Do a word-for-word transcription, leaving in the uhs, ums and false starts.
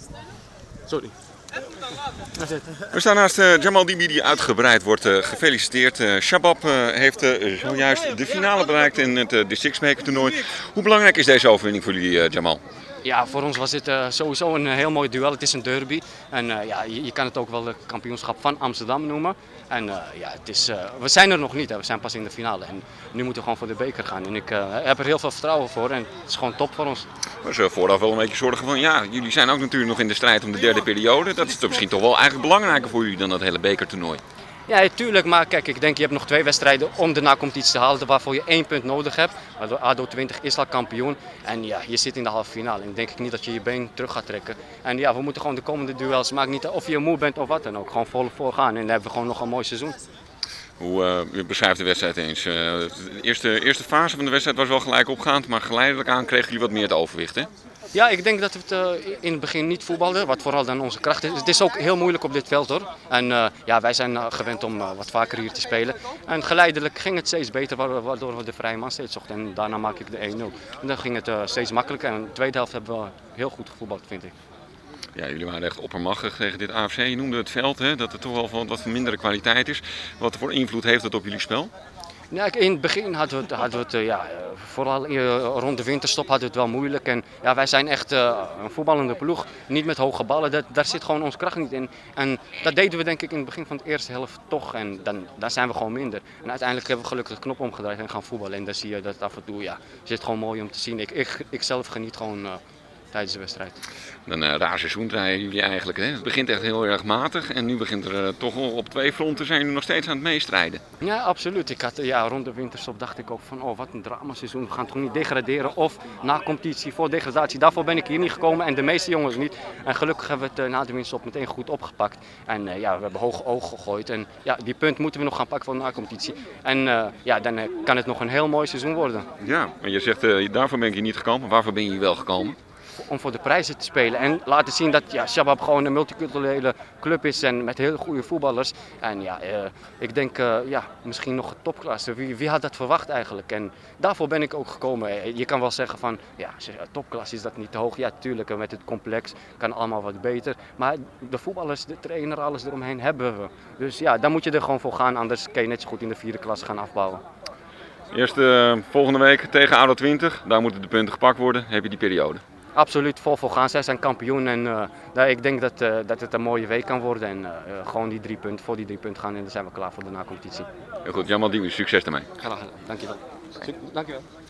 Sorry. We staan naast uh, Jamal Dibi die uitgebreid wordt uh, gefeliciteerd. Uh, Shabab uh, heeft uh, zojuist de finale bereikt in het uh, districtsmaker toernooi. Hoe belangrijk is deze overwinning voor jullie, uh, Jamal? Ja, voor ons was dit uh, sowieso een heel mooi duel. Het is een derby. En uh, ja, je, je kan het ook wel het kampioenschap van Amsterdam noemen. En uh, ja, het is, uh, we zijn er nog niet, hè. We zijn pas in de finale. En nu moeten we gewoon voor de beker gaan. En ik uh, heb er heel veel vertrouwen voor en het is gewoon top voor ons. We zullen vooraf wel een beetje zorgen van, ja, jullie zijn ook natuurlijk nog in de strijd om de derde periode. Dat is toch misschien toch wel eigenlijk belangrijker voor jullie dan dat hele bekertoernooi. Ja, tuurlijk, maar kijk, ik denk je hebt nog twee wedstrijden om de na-competitie te halen waarvoor je één punt nodig hebt. A D O twintig is al kampioen en ja, je zit in de halve finale en denk ik niet dat je je been terug gaat trekken. En ja, we moeten gewoon de komende duels, maakt niet of je moe bent of wat dan ook, gewoon vol voor gaan en dan hebben we gewoon nog een mooi seizoen. Hoe uh, beschrijft de wedstrijd eens? Uh, de eerste, eerste fase van de wedstrijd was wel gelijk opgaand, maar geleidelijk aan kregen jullie wat meer het overwicht, hè? Ja, ik denk dat we het uh, in het begin niet voetbalden, wat vooral dan onze kracht is. Het is ook heel moeilijk op dit veld hoor. En uh, ja, wij zijn uh, gewend om uh, wat vaker hier te spelen. En geleidelijk ging het steeds beter, waardoor we de vrije man steeds zochten. En daarna maak ik de één nul. En dan ging het uh, steeds makkelijker. En de tweede helft hebben we heel goed gevoetbald, vind ik. Ja, jullie waren echt oppermachtig tegen dit A F C. Je noemde het veld, hè, dat het toch wel van wat van mindere kwaliteit is. Wat voor invloed heeft dat op jullie spel? Ja, in het begin hadden we het, hadden we het ja, vooral rond de winterstop hadden we het wel moeilijk. En ja, wij zijn echt uh, een voetballende ploeg, niet met hoge ballen, dat, daar zit gewoon onze kracht niet in. En dat deden we denk ik in het begin van de eerste helft toch en dan, dan zijn we gewoon minder. En uiteindelijk hebben we gelukkig de knop omgedraaid en gaan voetballen. En dan zie je dat af en toe, ja, zit gewoon mooi om te zien. Ik, ik, ik zelf geniet gewoon uh, tijdens de wedstrijd. Een uh, raar seizoen draaien jullie eigenlijk. Hè? Het begint echt heel erg matig en nu begint er uh, toch wel op twee fronten zijn jullie nog steeds aan het meestrijden. Ja, absoluut. Ik had, ja, rond de winterstop dacht ik ook van oh, wat een dramaseizoen. We gaan toch niet degraderen of na competitie voor degradatie. Daarvoor ben ik hier niet gekomen en de meeste jongens niet. En gelukkig hebben we het uh, na de winterstop meteen goed opgepakt. En uh, ja, we hebben hoog oog gegooid. En ja, die punt moeten we nog gaan pakken voor de na-competitie. En uh, ja, dan uh, kan het nog een heel mooi seizoen worden. Ja, en je zegt uh, daarvoor ben ik hier niet gekomen. Waarvoor ben je hier wel gekomen? Om voor de prijzen te spelen en laten zien dat ja, Shabab gewoon een multiculturele club is en met heel goede voetballers. En ja, uh, ik denk uh, ja, misschien nog topklasse. Wie, wie had dat verwacht eigenlijk? En daarvoor ben ik ook gekomen. Je kan wel zeggen van ja, topklasse is dat niet te hoog. Ja, tuurlijk, met het complex kan allemaal wat beter. Maar de voetballers, de trainer, alles eromheen hebben we. Dus ja, daar moet je er gewoon voor gaan, anders kan je net zo goed in de vierde klasse gaan afbouwen. Eerst uh, volgende week tegen A D O twintig, daar moeten de punten gepakt worden. Heb je die periode? Absoluut vol voor gaan. Zij zijn kampioen en uh, ik denk dat, uh, dat het een mooie week kan worden. En uh, gewoon die drie punten, voor die drie punten gaan en dan zijn we klaar voor de na-competitie. Heel goed, Jamal Dibi, succes ermee. Graag gedaan, dankjewel. Dankjewel.